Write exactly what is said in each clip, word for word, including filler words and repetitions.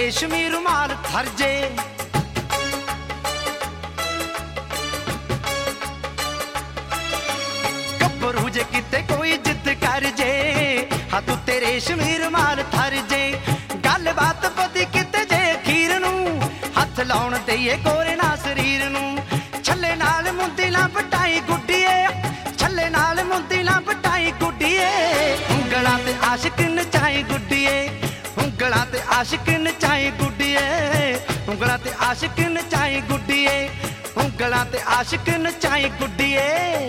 रेशमी रुमाल थरजे। गब्बरू जे किते कोई जिद कर जे, हाथ उत्ते रेशमी रुमाल थरजे। गल बात पती किते जे खीर नू, हथ लाउण देईए गोरे ना शरीर नू। छल्ले नाल मुंदी ना पटाई गुड्डीए, छल्ले नाल मुंदी ना पटाई गुड्डीए। उंगलां ते आशिक नचाई गुड्डीए, उंगलां ते आशिक नचाई गुड्डीए। उंगलां ते आशिक नचाई गुड्डीए, उंगलां ते आशिक नचाई गुड्डीए।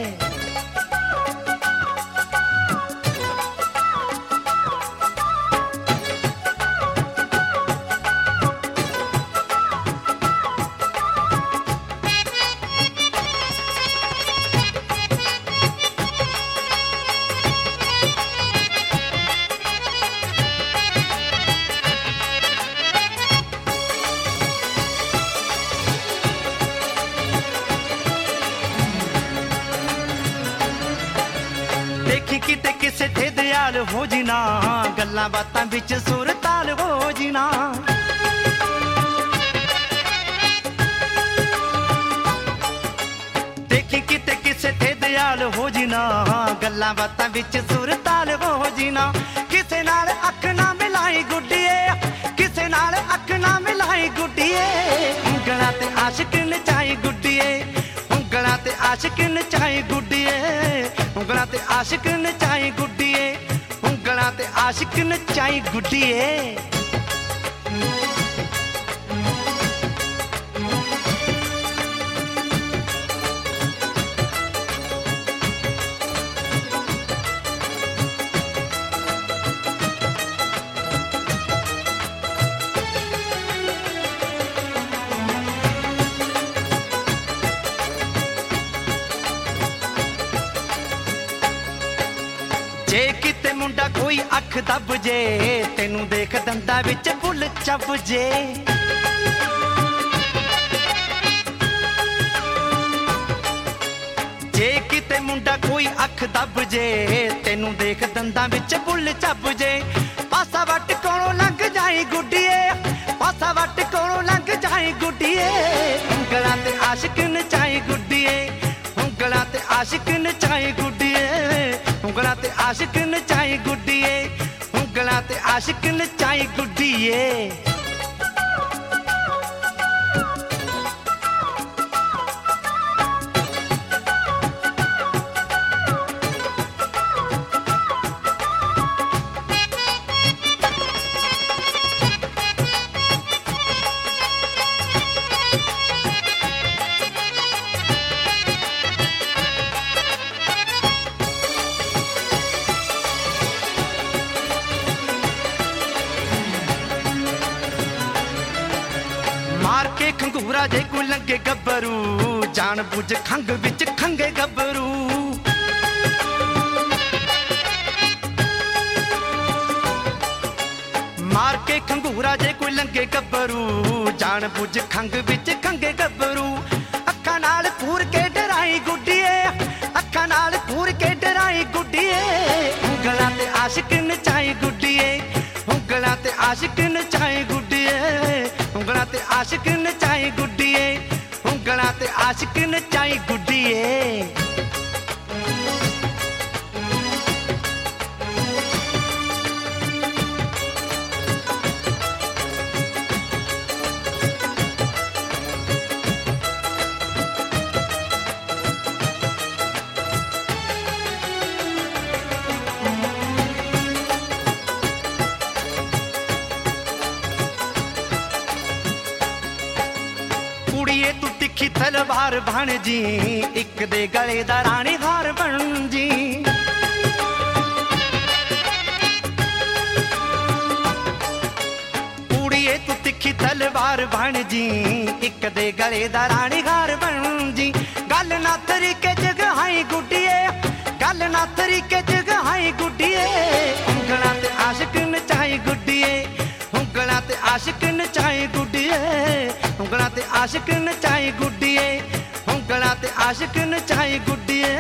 देखी किते किसे थे दयाल हो जीना, गल्लां बातां विच सुर ताल हो जीना। देखी किते किसे थे दयाल हो जीना, गल्लां बातां विच सुर ताल हो जीना। किसे नाल अख ना मिलाई गुड्डीए, किसे नाल अख ना मिलाई गुड्डीए। उंगलां ते आशिक नचाई गुड्डीए, उंगलां ते आशिक नचाई गुड्डीए। उंगलां ते आशिक नचाई गुड्डीए, उंगलां ते आशिक नचाई गुड्डीए। जे किते मुंडा कोई अख दब जे, तेनू देख दंदा विच फुल चब जे। जे किते मुंडा कोई अख दब जे, तेनू देख दंदा विच फुल चब जे। पासा वट कोलों लंघ जाई गुड्डीए, पासा वट कोलों लंघ जाई गुड्डीए। उंगलां ते आशिक नचाई गुड्डीए, उंगलां ते आशिक नचाई गुड्डीए। उंगलां ते आशिक नचाई गुड्डीए, उंगलां ते आशिक नचाई गुड्डीए। मार के खंगूरा जे कोई लंघे गब्बरू, जान बुझ खंग विच खंगे गब्बरू। मार के खंगूरा जे कोई लंघे गब्बरू, जान बुझ खंग विच खंगे गब्बरू। अखां नाल पूर के डराई गुड्डीए, अखां नाल पूर के डराई गुड्डीए। उंगलां ते आशिक नचाई गुड्डीए, उंगलां ते आशिक नचाई गुड्डीए। उंगलां ते आशिक नचाई गुड्डीए, उंगलां ते आशिक नचाई गुड्डीए। कुड़िए तू तिखी तलवार बन जी, एक दे गले दा रानी हार बन जी। कुड़िए तू तिखी तलवार बन जी, एक दे गले दा रानी हार बन जी। गल ना तरीके जगहाई गुड्डीए, गल ना तरीके जगहाई गुड्डीए। उंगलां ते आशिक नचाई गुड्डीए, उंगलां ते आशिक नचाई गुड्डीए। उंगलां ते आशिक नचाई गुड्डीए, उंगलां ते आशिक नचाई गुड्डीए।